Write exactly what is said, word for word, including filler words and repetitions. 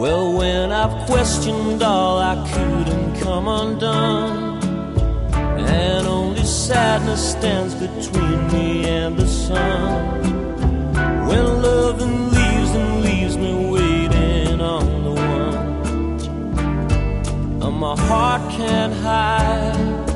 Well, when I've questioned all I could and come undone, and only sadness stands between me and the sun, when loving leaves and leaves me waiting on the one, and my heart can't hide